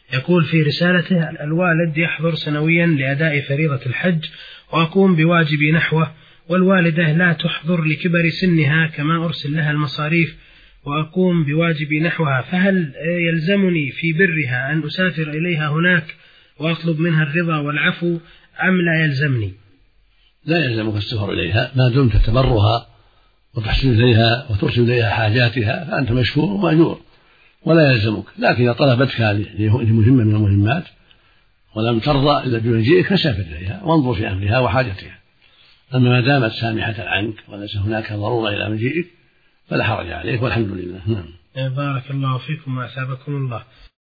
يقول في رسالته: الوالد يحضر سنويا لأداء فريضة الحج وأقوم بواجبي نحوه، والوالدة لا تحضر لكبر سنها كما أرسل لها المصاريف وأقوم بواجبي نحوها، فهل يلزمني في برها أن أسافر إليها هناك وأطلب منها الرضا والعفو أم لا يلزمني؟ لا يلزمك السفر إليها ما دمت تبرها وتحسن إليها وترسل إليها حاجاتها فأنت مشكور ومأجور ولا يلزمك، لكن إذا طلبتك لمهمة من المهمات ولم ترضى إلا بمجيئك فسافر إليها وانظر في أمرها وحاجتها، أما ما دامت سامحة عنك وليس هناك ضرورة إلى مجيئك فلا حرج عليك والحمد لله. بارك الله فيكم وأثابكم الله.